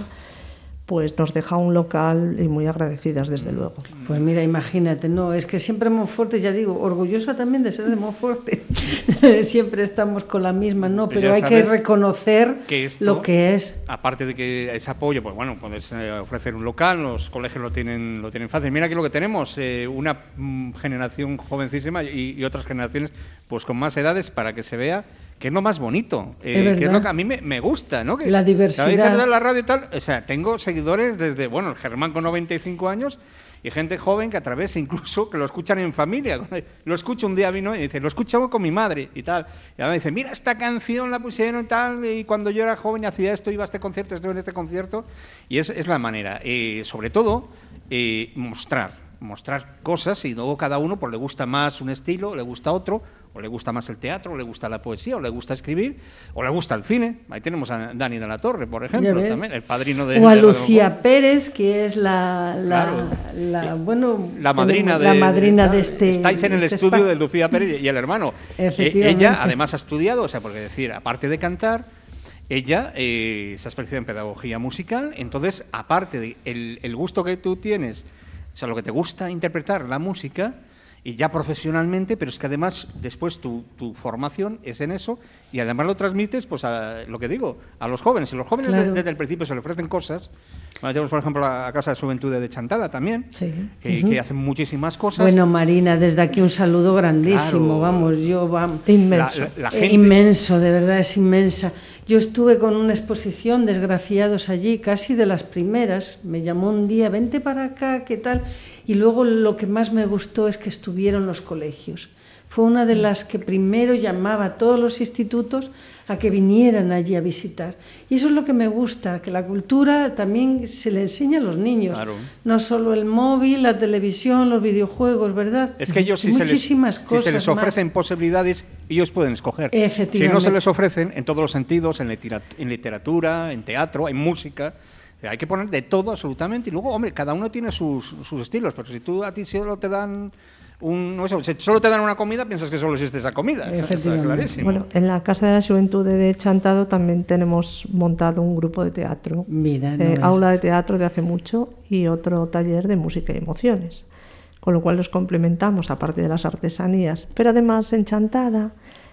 pues nos deja un local y muy agradecidas, desde luego. Pues mira, imagínate, no, es que siempre Monforte, ya digo, orgullosa también de ser de Monforte. Siempre estamos con la misma, ¿no? Pero Pero ya hay que sabes reconocer que esto, lo que es. aparte de que ese apoyo, pues bueno, puedes eh, ofrecer un local, los colegios lo tienen lo tienen fácil. Mira que lo que tenemos, eh, una mm, generación jovencísima y, y otras generaciones pues con más edades, para que se vea que es lo más bonito, eh, Es que es verdad. lo que a mí me, me gusta, ¿no? Que, La diversidad. ¿sabéis? De la radio y tal, o sea, tengo seguidores desde, bueno, el Germán con noventa y cinco años y gente joven que a través, incluso, que lo escuchan en familia. Lo escucho un día, vino y dice, lo escuchaba con mi madre y tal. Y ahora me dice, mira, esta canción la pusieron y tal, y cuando yo era joven hacía esto, iba a este concierto, estuve en este concierto. Y es, es la manera. Eh, sobre todo, eh, mostrar, mostrar cosas, y luego cada uno pues le gusta más un estilo, le gusta otro, o le gusta más el teatro, o le gusta la poesía, o le gusta escribir, o le gusta el cine. Ahí tenemos a Dani de la Torre, por ejemplo, ves. también, el padrino de... O a de- Lucía Pérez, que es la, la, Claro. la- bueno, La madrina, tenemos- de, la madrina de, de este. Estáis en el este estudio espacio. de Lucía Pérez y el hermano. Eh, Efectivamente. ella, además, ha estudiado, o sea, porque decir, aparte de cantar, ella eh, se ha especializado en pedagogía musical. Entonces, aparte del el, el gusto que tú tienes, o sea, lo que te gusta interpretar, la música, y ya profesionalmente, pero es que además después tu, tu formación es en eso, y además lo transmites, pues a lo que digo, a los jóvenes. Y los jóvenes Claro. de- desde el principio se le ofrecen cosas. Bueno, tenemos, por ejemplo, la Casa de Juventud de Chantada también, Sí. que, que hacen muchísimas cosas. Bueno, Marina, desde aquí un saludo grandísimo, Claro. vamos, yo vamos. Inmenso. La- la- la Eh, gente- Inmenso, de verdad es inmensa. Yo estuve con una exposición, Desgraciados, allí, casi de las primeras. Me llamó un día, vente para acá, ¿qué tal? Y luego lo que más me gustó es que estuvieron los colegios. Fue una de las que primero llamaba a todos los institutos a que vinieran allí a visitar. Y eso es lo que me gusta, que la cultura también se le enseña a los niños. Claro. No solo el móvil, la televisión, los videojuegos, ¿verdad? Es que ellos, si se, les, Muchísimas si cosas se les más. ofrecen posibilidades, ellos pueden escoger. Efectivamente. Si no se les ofrecen, en todos los sentidos, en, litera- en literatura, en teatro, en música, eh, hay que poner de todo absolutamente. Y luego, hombre, cada uno tiene sus, sus estilos, pero si tú a ti solo te dan un, no sé, si solo te dan una comida, piensas que solo existe esa comida. Eso está Efectivamente. clarísimo. Bueno, en la Casa de la Juventud de Chantado también tenemos montado un grupo de teatro. Mira, no Eh, es- aula de teatro de hace mucho y otro taller de música y emociones, con lo cual los complementamos, aparte de las artesanías. Pero además en Chantada,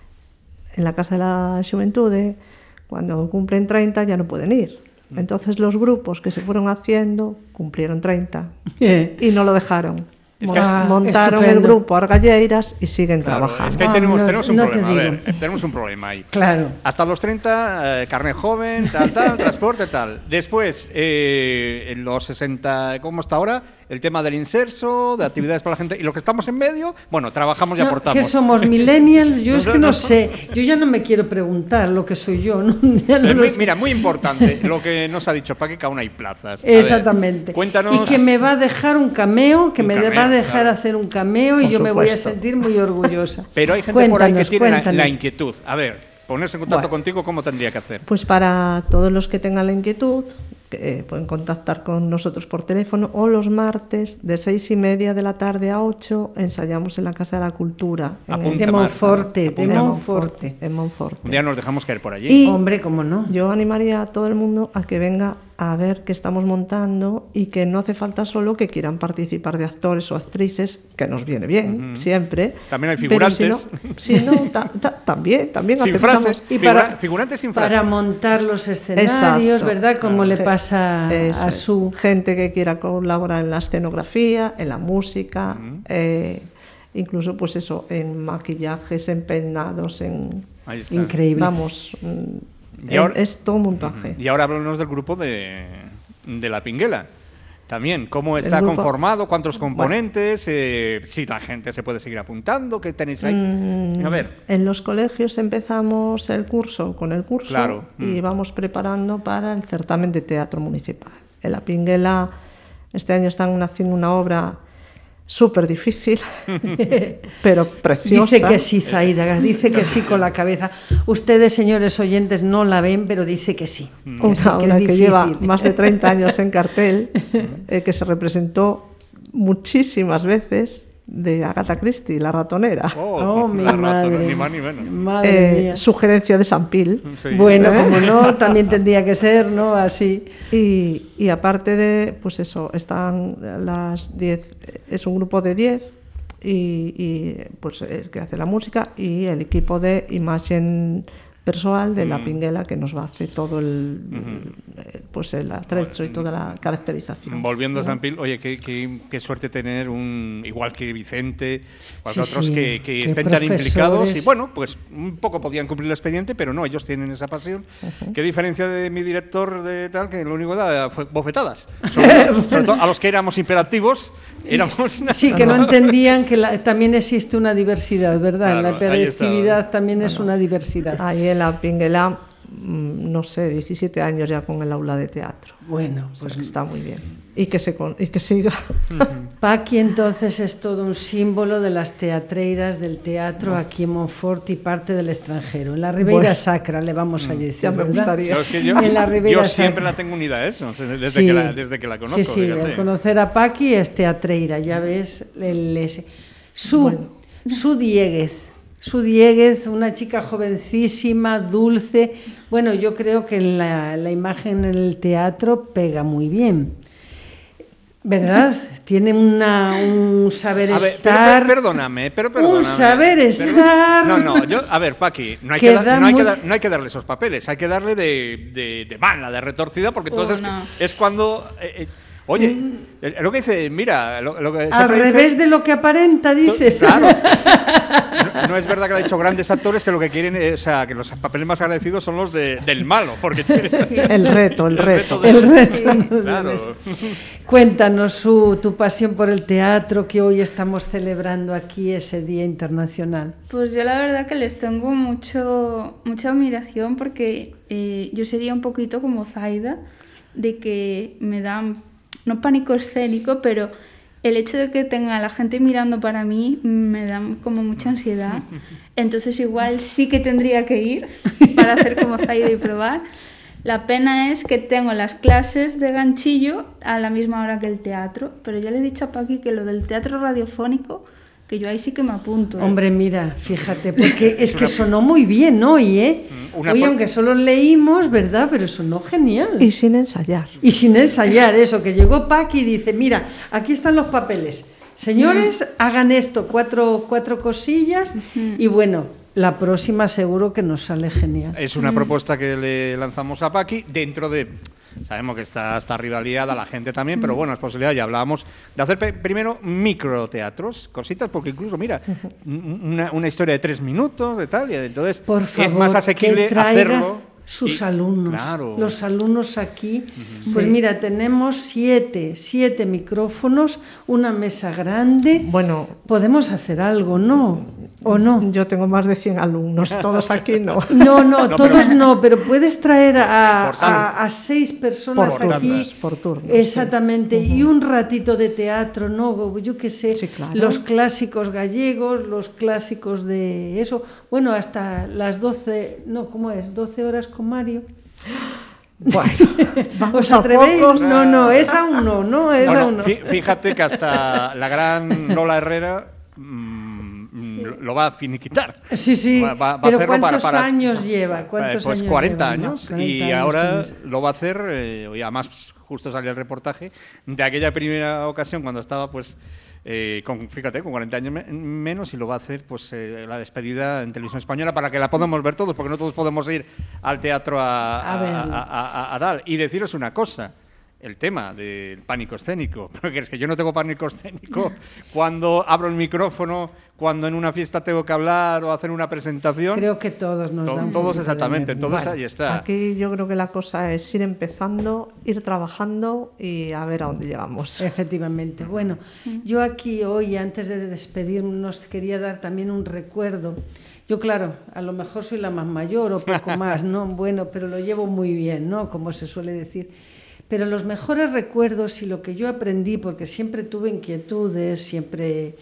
en la Casa de la Juventud, cuando cumplen treinta ya no pueden ir. Entonces los grupos que se fueron haciendo cumplieron treinta y no lo dejaron. Es Mon- que- Ah, montaron estupendo. el grupo Argalleiras y siguen Claro, trabajando. es que ahí Ah, tenemos, no- tenemos un no te problema. A digo. ver, eh, tenemos un problema ahí. Claro. Hasta los treinta, eh, carne joven, tal, tal, transporte, tal. Después, eh, en los sesenta, ¿cómo está ahora? El tema del inserso, de actividades para la gente. Y lo que estamos en medio, bueno, trabajamos y No, aportamos. que somos millennials, yo es No, que no, no, no. sé, yo ya no me quiero preguntar lo que soy yo, ¿no? Ya no Es lo muy- sé. mira, muy importante lo que nos ha dicho Paqui, que aún hay plazas. A ver, Exactamente. cuéntanos. Y que me va a dejar un cameo, que Un me cameo, va a dejar claro. hacer un cameo y Por yo me voy a supuesto. sentir muy orgullosa. Pero hay gente por ahí que Cuéntanos, tiene la, cuéntanos. la inquietud. A ver, ponerse en contacto Bueno. contigo, ¿cómo tendría que hacer? Pues para todos los que tengan la inquietud, que eh, pueden contactar con nosotros por teléfono, o los martes de seis y media de la tarde a ocho ensayamos en la Casa de la Cultura. en el- Apunta, De Mar. Monforte, de Apunta. Monforte. En Monforte. Un día nos dejamos caer por allí. Y Hombre, cómo no. yo animaría a todo el mundo a que venga a ver qué estamos montando y que no hace falta solo que quieran participar de actores o actrices, que nos viene bien, Ujú. siempre. También hay pero si figurantes. no- si no, ta- ta- también, también Sin aceptamos. frases. Y Figura- para- figurantes sin frases. Para montar los escenarios, Exacto. ¿verdad? Como le Ge- pasa Eso a es. su... Gente que quiera colaborar en la escenografía, en la música, eh, incluso pues eso, en maquillajes, en peinados, en... Ahí está. Increíble. Vamos, mm, Y ahora- es todo un montaje. Y ahora háblanos del grupo de, de La Pinguela. También, ¿cómo está grupo- conformado? ¿Cuántos componentes? Eh, si la gente se puede seguir apuntando, ¿qué tenéis ahí? Mm, A ver, En los colegios empezamos el curso con el curso Claro. y Mm. vamos preparando para el certamen de teatro municipal. En La Pinguela Este año están haciendo una obra súper difícil, pero preciosa. Dice que sí, Zaida, dice que sí con la cabeza. Ustedes, señores oyentes, no la ven, pero dice que sí. Que Una sí, que obra es que lleva difícil. más de treinta años en cartel, eh, que se representó muchísimas veces, de Agatha Christie, La ratonera. Oh, Oh, mi la ratona, madre. ni más ni menos. Madre Eh, mía. Sugerencia de San Pil. Sí. Bueno, ¿Eh? como no, también tendría que ser, ¿no? Así. Y, y aparte de, pues eso, están las diez, es un grupo de diez, y, y pues el que hace la música y el equipo de imagen personal de la Mm. Pinguela, que nos va a hacer todo el, Ujú. eh, pues el atrecho y toda la caracterización. Volviendo a San Pil, oye, qué, qué, qué suerte tener un, igual que Vicente, igual Sí, que otros sí, que, que qué estén tan implicados. Y profesores. bueno, pues un poco podían cumplir el expediente, pero no, ellos tienen esa pasión. Qué diferencia de mi director de tal, que lo único que da fue bofetadas. Sobre, sobre todo a los que éramos imperativos, éramos... Sí, que no entendían que la- también existe una diversidad, ¿verdad? Claro, la ahí estaba. hiperactividad también es una diversidad. Ahí en la Pinguela, mm, no sé, diecisiete años ya con el aula de teatro. Bueno, O sea, pues que está muy bien. Y que, se con- y que siga. Paqui entonces es todo un símbolo de las teatreiras del teatro aquí en Monfort y parte del extranjero. En la Ribeira Bueno. Sacra le vamos a decir, Ya me ¿verdad? gustaría. No, es que yo, En la Ribeira yo siempre Sacra. la tengo unida a eso, o sea, desde, Sí. que, la, desde que la conozco. Sí, sí, fíjate. al conocer a Paqui es teatreira, ya ves, el ese. Su, su Dieguez, su Dieguez, una chica jovencísima, dulce. Bueno, yo creo que la, la imagen en el teatro pega muy bien, ¿verdad? Tiene una, un saber A ver, pero, estar. per- perdóname, pero perdóname. Un saber Pero- estar. No, no, yo, a ver, Paqui, no hay Que que, dar- da no, hay que muy- dar- no hay que darle esos papeles, hay que darle de, de, de mala, de retorcida, porque entonces Oh, no. es cuando... eh, eh, oye, eh, lo que dice, mira, lo, lo que Al siempre dice- revés de lo que aparenta, dices. Claro. No, no es verdad que lo ha dicho grandes actores que lo que quieren es, o sea, que los papeles más agradecidos son los de, del malo, porque tienes El reto, el reto. de- El reto, ¿no? Claro. Cuéntanos su, tu pasión por el teatro, que hoy estamos celebrando aquí ese Día Internacional. Pues yo la verdad que les tengo mucho, mucha admiración porque eh, yo sería un poquito como Zaida, de que me dan, no pánico escénico, pero el hecho de que tenga a la gente mirando para mí me da como mucha ansiedad. Entonces igual sí que tendría que ir para hacer como Zaida y probar. La pena es que tengo las clases de ganchillo a la misma hora que el teatro, pero ya le he dicho a Paqui que lo del teatro radiofónico, que yo ahí sí que me apunto. ¿eh? Hombre, mira, fíjate, porque es que sonó muy bien hoy, ¿eh? Una Hoy, por- aunque solo leímos, ¿verdad? Pero sonó genial. Y sin ensayar. Y sin ensayar eso, que llegó Paqui y dice, mira, aquí están los papeles. Señores, hagan esto, cuatro, cuatro cosillas, y bueno, la próxima seguro que nos sale genial. Es una propuesta que le lanzamos a Paqui dentro de... Sabemos que está, está rivalidad la gente también, pero bueno, es posibilidad, ya hablábamos, de hacer pe- primero microteatros, cositas, porque incluso, mira, una, una historia de tres minutos, de tal, y entonces Por favor, es más asequible que traiga hacerlo. sus y- alumnos, Claro. los alumnos aquí. Pues mira, tenemos siete, siete micrófonos, una mesa grande. Bueno, Podemos hacer algo, ¿no? ¿O no? yo tengo más de cien alumnos, todos aquí no. No, no, No, todos pero- no, pero puedes traer a, Por tandas. a, a seis personas Por aquí. turnos, por turnos, Exactamente, y un ratito de teatro, ¿no? Yo qué sé, Sí, claro. los clásicos gallegos, los clásicos de eso. Bueno, hasta las doce, no, ¿cómo es? doce horas con Mario. Bueno, vamos ¿Os a atrevéis? pocos. No, no, es aún no, no, es No, no, aún no. fí- fíjate que hasta la gran Lola Herrera mm, mm, lo va a finiquitar. Sí, sí, Va- va- va a pero hacerlo para- ¿cuántos para- años lleva? Eh, ¿Cuántos pues años cuarenta lleva? No, años cuarenta y años ahora tienes. lo va a hacer, eh, y además justo salió el reportaje de aquella primera ocasión cuando estaba pues eh, con, fíjate, con cuarenta años me- menos y lo va a hacer pues eh, la despedida en Televisión Española para que la podamos ver todos, porque no todos podemos ir al teatro a, A a, verlo. a- a- a tal. Y deciros una cosa, el tema del pánico escénico, porque es que yo no tengo pánico escénico cuando abro el micrófono, cuando en una fiesta tengo que hablar o hacer una presentación. Creo que todos nos To- dan un todos poquito de exactamente, nervios. entonces Bueno, ahí está. Aquí yo creo que la cosa es ir empezando, ir trabajando y a ver a dónde llegamos. Efectivamente. Bueno, yo aquí hoy, antes de despedirnos, quería dar también un recuerdo. Yo, claro, a lo mejor soy la más mayor o poco más, ¿no? Bueno, pero lo llevo muy bien, ¿no? Como se suele decir. Pero los mejores recuerdos y lo que yo aprendí, porque siempre tuve inquietudes, siempre,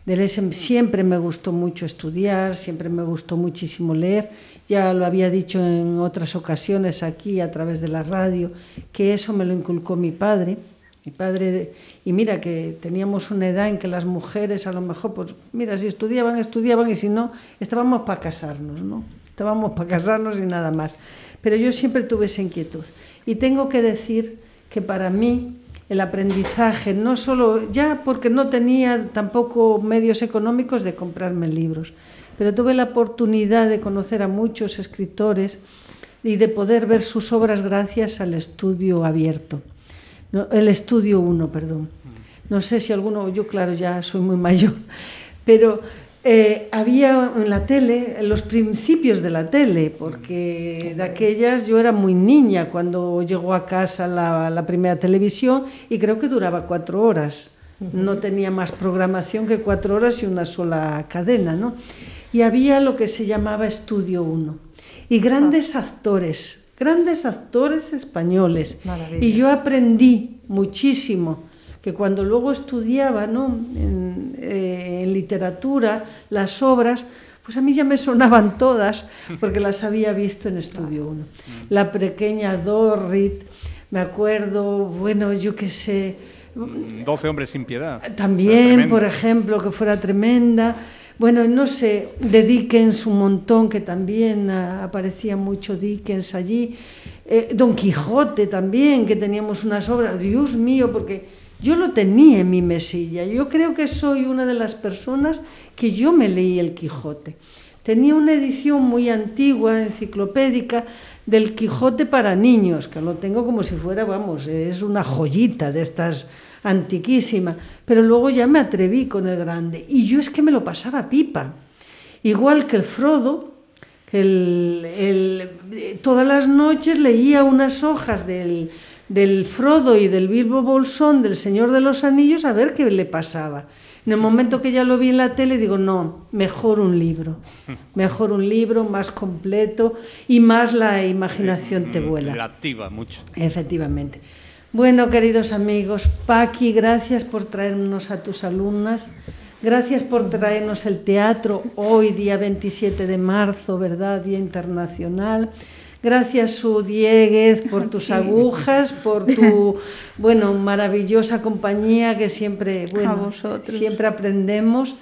siempre me gustó mucho estudiar, siempre me gustó muchísimo leer, ya lo había dicho en otras ocasiones aquí a través de la radio, que eso me lo inculcó mi padre. Mi padre, y mira que teníamos una edad en que las mujeres a lo mejor, pues mira, si estudiaban, estudiaban y si no, estábamos para casarnos, ¿no? Estábamos para casarnos y nada más. Pero yo siempre tuve esa inquietud. Y tengo que decir que para mí el aprendizaje, no solo ya porque no tenía tampoco medios económicos de comprarme libros, pero tuve la oportunidad de conocer a muchos escritores y de poder ver sus obras gracias al estudio abierto. No, el estudio uno, perdón. No sé si alguno, yo claro, ya soy muy mayor, pero eh, había en la tele, en los principios de la tele, porque de aquellas yo era muy niña cuando llegó a casa la, la primera televisión y creo que duraba cuatro horas. No tenía más programación que cuatro horas y una sola cadena, ¿no? Y había lo que se llamaba Estudio uno. Y grandes actores, grandes actores españoles. Maravilla. Y yo aprendí muchísimo, que cuando luego estudiaba, ¿no? en, eh, en literatura, las obras, pues a mí ya me sonaban todas, porque las había visto en Estudio uno. La pequeña Dorrit, me acuerdo, bueno, yo qué sé... Doce hombres sin piedad. También, o sea, por ejemplo, que fuera tremenda. Bueno, no sé, de Dickens un montón, que también a, aparecía mucho Dickens allí. Eh, Don Quijote también, que teníamos unas obras, Dios mío, porque yo lo tenía en mi mesilla. Yo creo que soy una de las personas que yo me leí el Quijote. Tenía una edición muy antigua, enciclopédica, del Quijote para niños, que lo tengo como si fuera, vamos, es una joyita de estas antiquísima, pero luego ya me atreví con el grande, y yo es que me lo pasaba pipa, igual que el Frodo, que el, el, todas las noches leía unas hojas del, del Frodo y del Bilbo Bolsón, del Señor de los Anillos, a ver qué le pasaba. En el momento que ya lo vi en la tele, digo, no, mejor un libro, mejor un libro más completo y más la imaginación te vuela. La activa mucho. Efectivamente. Bueno, queridos amigos, Paqui, gracias por traernos a tus alumnas, gracias por traernos el teatro hoy, día veintisiete de marzo, ¿verdad? Día Internacional. Gracias, Su Dieguez, por tus agujas, por tu, bueno, maravillosa compañía que siempre, bueno, siempre aprendemos.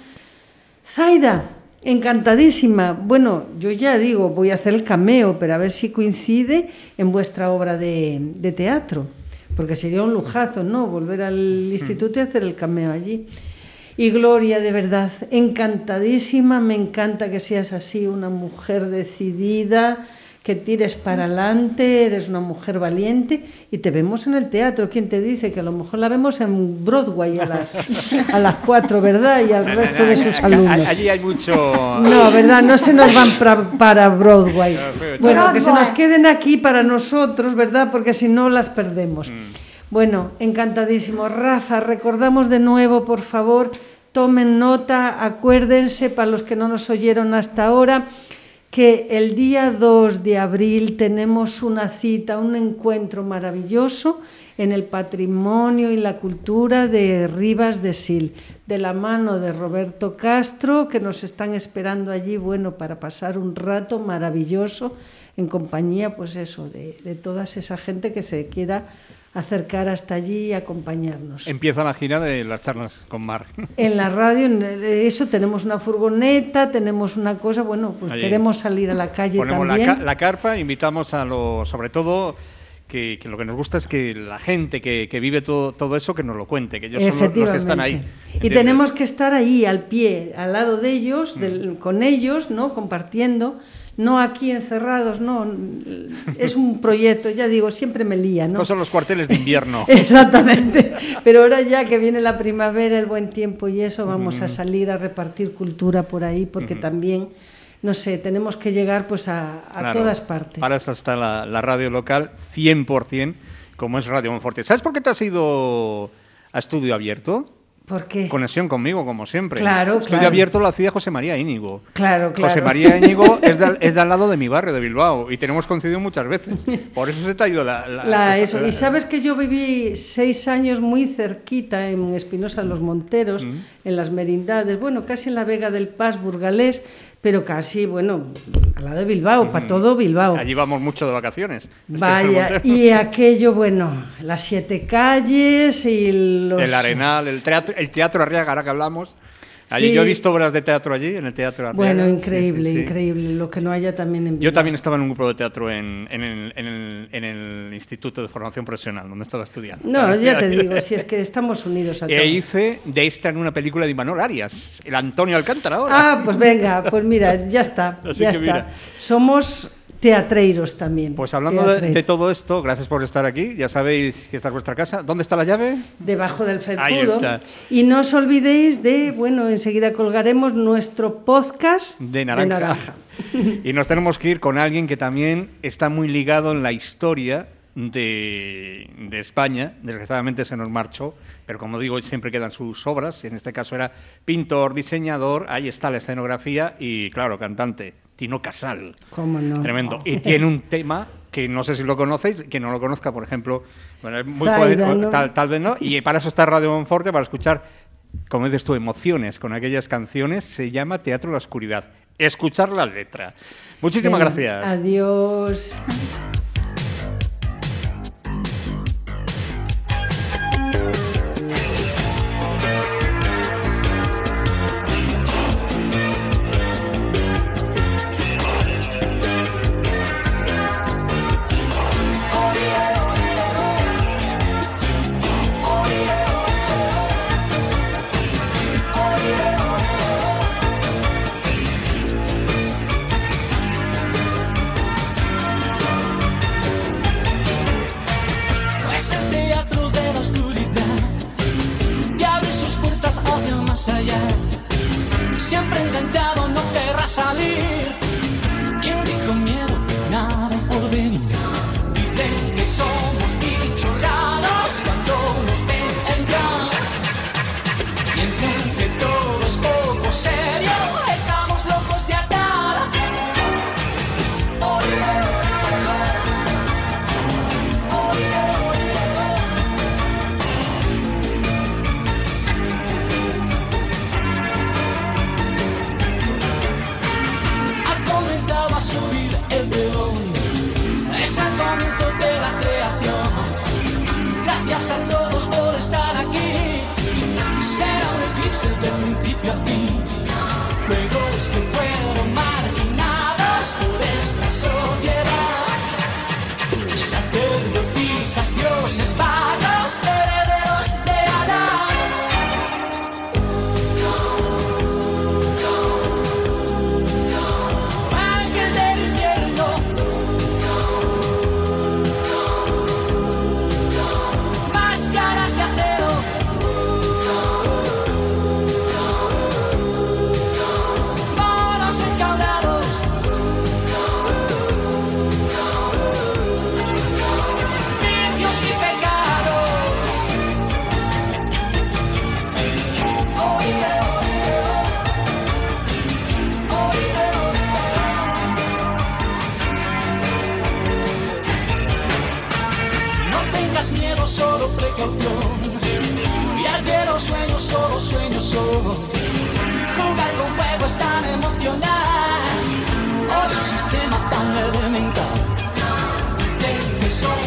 Zaida, encantadísima. Bueno, yo ya digo, voy a hacer el cameo, pero a ver si coincide en vuestra obra de, de teatro, porque sería un lujazo, ¿no? Volver al instituto y hacer el cameo allí. Y Gloria, de verdad, encantadísima, me encanta que seas así, una mujer decidida, que tires para adelante, eres una mujer valiente y te vemos en el teatro. ¿Quién te dice? Que a lo mejor la vemos en Broadway a las, a las cuatro, ¿verdad? Y al resto de sus alumnos. Allí hay mucho... No, ¿verdad? No se nos van para, para Broadway. Bueno, que se nos queden aquí para nosotros, ¿verdad? Porque si no las perdemos. Bueno, encantadísimo. Rafa, recordamos de nuevo, por favor, tomen nota, acuérdense, para los que no nos oyeron hasta ahora, que el día dos de abril tenemos una cita, un encuentro maravilloso en el patrimonio y la cultura de Ribas de Sil, de la mano de Roberto Castro, que nos están esperando allí, bueno, para pasar un rato maravilloso en compañía, pues eso, de, de toda esa gente que se quiera acercar hasta allí y acompañarnos. Empieza la gira de las charlas con Mar. En la radio, eso, tenemos una furgoneta, tenemos una cosa, bueno, pues allí queremos salir a la calle ponemos también. Ponemos la, la carpa, invitamos a los, sobre todo, que, que lo que nos gusta es que la gente que, que vive todo, todo eso, que nos lo cuente, que ellos son los, los que están ahí. ¿Entiendes? Y tenemos que estar ahí, al pie, al lado de ellos, del, mm. con ellos, ¿no? Compartiendo. No aquí encerrados, no, es un proyecto, ya digo, siempre me lía, ¿no? Estos son los cuarteles de invierno. Exactamente, pero ahora ya que viene la primavera, el buen tiempo y eso, vamos uh-huh. a salir a repartir cultura por ahí, porque uh-huh. también, no sé, tenemos que llegar pues a, a claro. todas partes. Ahora está la, la radio local, cien por ciento, como es Radio Monforte. ¿Sabes por qué te has ido a estudio abierto? ¿Por qué? Conexión conmigo, como siempre. Claro, Estudio claro. Abierto lo hacía José María Íñigo. Claro, claro. José María Íñigo es de, es de al lado de mi barrio, de Bilbao, y tenemos coincidido muchas veces. Por eso se te ha ido la... la, la eso. la Y sabes que yo viví seis años muy cerquita en Espinosa de los Monteros, mm. en las Merindades, bueno, casi en la Vega del Paz, burgalés, pero casi, bueno, al lado de Bilbao, mm. para todo Bilbao. Allí vamos mucho de vacaciones. Vaya, y aquello, bueno, las siete calles y los... El Arenal, el teatro, el teatro Arriaga, ahora que hablamos. Allí, sí. Yo he visto obras de teatro allí, en el Teatro Arriaga. Bueno, increíble, sí, sí, sí. increíble, lo que no haya también en Bilbao. Yo también estaba en un grupo de teatro en, en, el, en, el, en el Instituto de Formación Profesional, donde estaba estudiando. No, ya te digo, si es que estamos unidos a todos. E hice de esta en una película de Imanol Arias, el Antonio Alcántara ahora. Ah, pues venga, pues mira, ya está, Así ya que está. Mira. Somos... teatreiros también. Pues hablando de, de todo esto, gracias por estar aquí. Ya sabéis que esta es vuestra casa. ¿Dónde está la llave? Debajo del felpudo. Ahí está. Y no os olvidéis de, bueno, enseguida colgaremos nuestro podcast de naranja. De naranja. Y nos tenemos que ir con alguien que también está muy ligado en la historia de, de España. Desgraciadamente se nos marchó, pero como digo, siempre quedan sus obras. En este caso era pintor, diseñador. Ahí está la escenografía y, claro, cantante. Tino Casal. ¿Cómo no? Tremendo. Y tiene un tema que no sé si lo conocéis, que no lo conozca, por ejemplo, bueno, es muy Zaida, poder, ¿no? tal, tal vez no, y para eso está Radio Monforte, para escuchar, como dices tú, emociones con aquellas canciones. Se llama Teatro de la Oscuridad. Escuchar la letra. Muchísimas Bien, gracias. Adiós. Allá. Siempre enganchado, no querrá salir. ¿Quién dijo miedo? Nada por venir. Dicen que somos bichos raros cuando nos ven entrar. Piensan que todo es poco serio. Estamos locos de atar. Oh, yeah. Oh, yeah. Subir el telón, es el comienzo de la creación. Gracias a todos por estar aquí. Será un eclipse de principio a fin. Juegos que fueron marginados por esta sociedad. Sacerdotisas, dioses, vagos, herederos de Adán. Miedo, solo precaución. Y de los sueños, solo sueños son. Jugar con fuego es tan emocional. Otro sistema tan elemental. Dicen que son